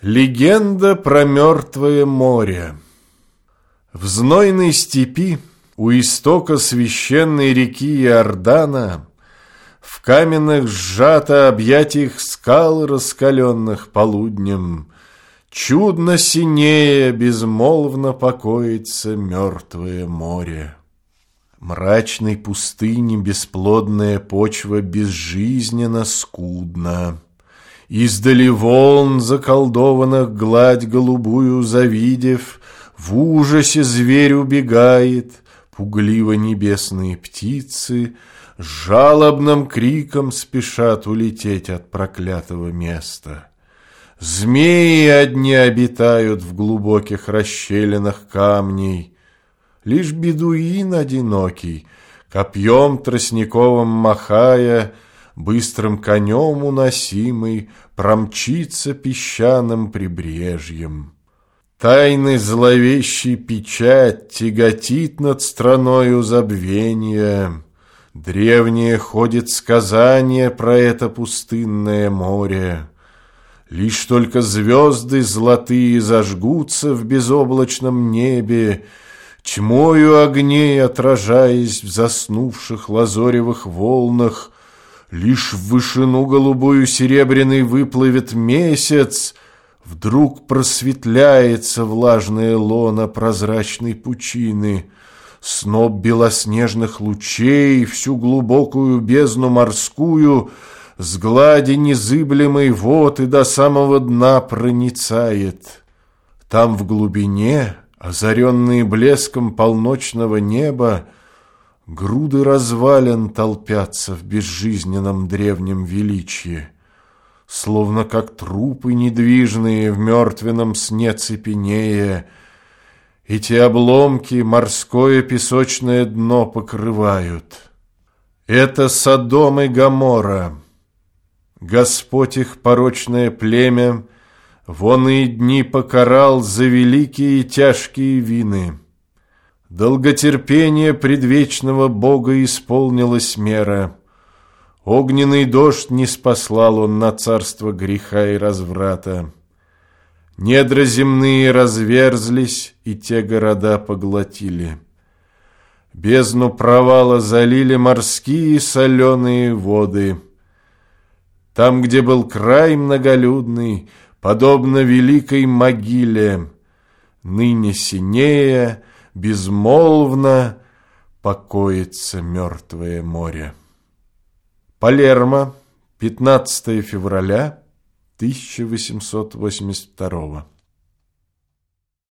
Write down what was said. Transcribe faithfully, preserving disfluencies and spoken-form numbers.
Легенда про мертвое море. В знойной степи у истока священной реки Иордана в каменных сжато объятиях скал, раскаленных полуднем, чудно синее безмолвно покоится мертвое море. Мрачной пустыни бесплодная почва безжизненно скудна. Издали волн заколдованных гладь голубую завидев, в ужасе зверь убегает, пугливо небесные птицы с жалобным криком спешат улететь от проклятого места. Змеи одни обитают в глубоких расщелинах камней, лишь бедуин одинокий, копьем тростниковым махая, быстрым конем уносимый, промчится песчаным прибрежьем. Тайный зловещий печать тяготит над страною забвения. Древнее ходит сказание про это пустынное море. Лишь только звезды золотые зажгутся в безоблачном небе, тьмою огней отражаясь в заснувших лазоревых волнах, лишь в вышину голубую серебряный выплывет месяц, вдруг просветляется влажное лоно прозрачной пучины, сноп белоснежных лучей всю глубокую бездну морскую с глади незыблемой вод и до самого дна проницает. Там в глубине, озаренные блеском полночного неба, груды развалин толпятся в безжизненном древнем величии, словно как трупы недвижные в мертвенном сне цепенея. Эти обломки морское песочное дно покрывают. Это Содом и Гоморра. Господь их порочное племя вон и дни покарал за великие и тяжкие вины. Долготерпение предвечного Бога исполнилась мера. Огненный дождь не спаслал он на царство греха и разврата. Недра земные разверзлись, и те города поглотили. Бездну провала залили морские соленые воды. Там, где был край многолюдный, подобно великой могиле, ныне синея, безмолвно покоится мертвое море. Палермо, пятнадцатое февраля тысяча восемьсот восемьдесят второго.